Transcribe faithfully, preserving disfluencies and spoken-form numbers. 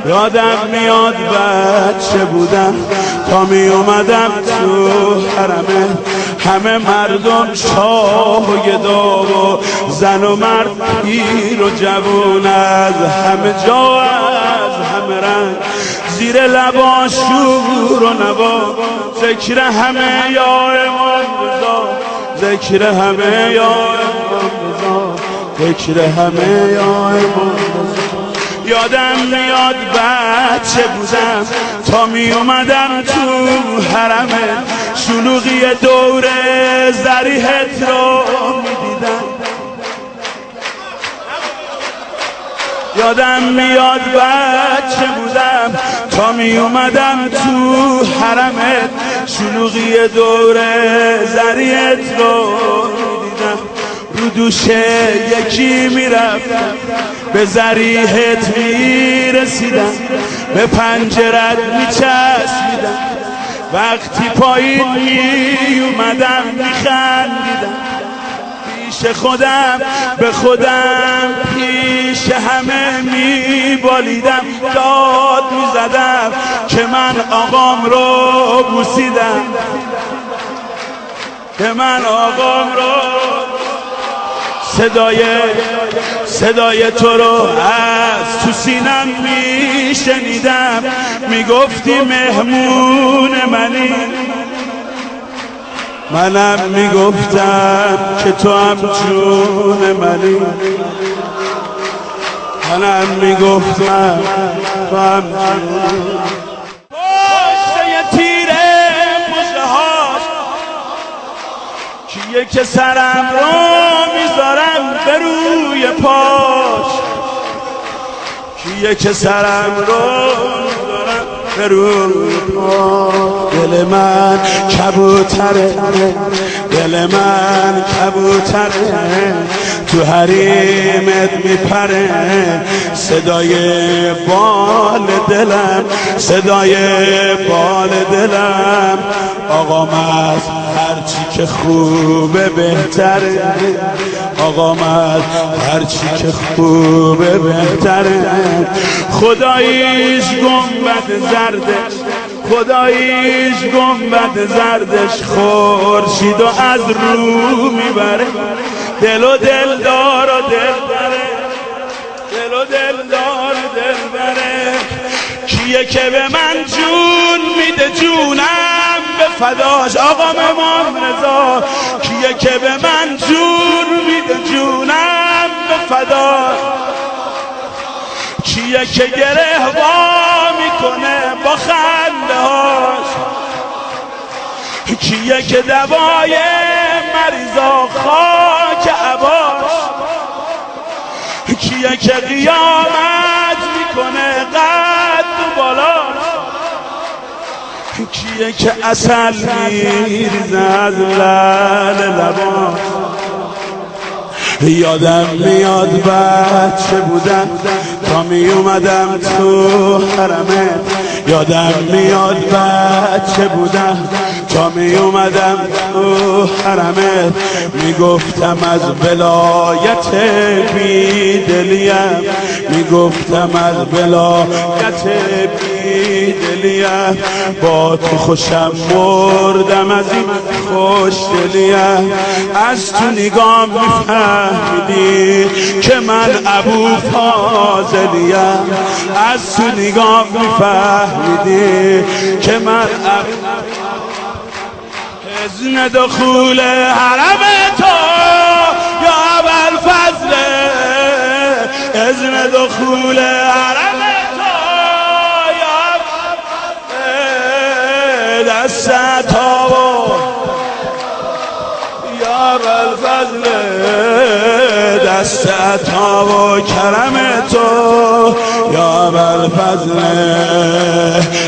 یادم میاد بچه بودم تا می اومدم تو حرمه، همه مردم شاه و گدا و زن و مرد پیر و جوون، از همه جا از همه رنگ زیر لبا شور و نوا، ذکر همه یا امام رضا، ذکر همه یا امام رضا، ذکر همه یا امام رضا. یادم میاد بچه بودم تا می اومدم تو حرمه، شلوغی دوره ضریحت رو میدیدم. یادم میاد بچه بودم تا می اومدم تو حرمه، شلوغی دوره ضریحت رو میدیدم. رو دوشه یکی میرفتم به ضریحت میرسیدم، به پنجرت میچسبیدم، وقتی پایین میومدم میخندیدم، پیش خودم به خودم پیش همه میبالیدم، داد میزدم که من آقام رو بوسیدم، که من آقام رو صدای صدای تو رو از تو سینم میشنیدم، میگفتی مهمون منی، منم میگفتم که تو هم جون منی، منم میگفتم تو هم جون. پشت تیره مژه هاش کیه که سرم رو میذارم به روی پاش، کیه که سرم رو میذارم به روی پاش. دل من کبوتره، دل من کبوتره، تو حریمت میپره، صدای بال دلم، صدای بال دلم، آقام از هرچی که خوبه بهتره، آقام از هرچی که خوبه بهتره. خداییش گنبد زردش، خداییش گنبد زردش، خورشید و از رو میبره، دل و دلدار و دل بره، دل و دلدار و دل بره. کیه که به من جون میده جونم به فداش، آقام امام رضا، کیه که به من جون میده جونم به فداش، کیه که گره وا میکنه با خنده هاش، کیه که دوای مریضا خاک عباش، کیه که قیامت میکنه قد و بالاش، کیه که عسل میریزه از لعل لباش. یادم میاد بچه بودم تا می اومدم تو حرمه، یادم میاد بچه بودم تا می اومدم تو حرمه، میگفتم از ولایت بیدلیم، میگفتم از ولایت بیدلیم، با تو خوشم مردم از این خوش دلیم. از تو نگاه میفهمیدی که من ابو فاضلیم، از تو نگاه میفهمیدی که من ابو. اذن دخول حرم تو یا ابوالفضل، اذن دخول حرم تو یا ابوالفضل، دست تابو یا ابوالفضل، دست عطا و کرم تو یا ابوالفضل.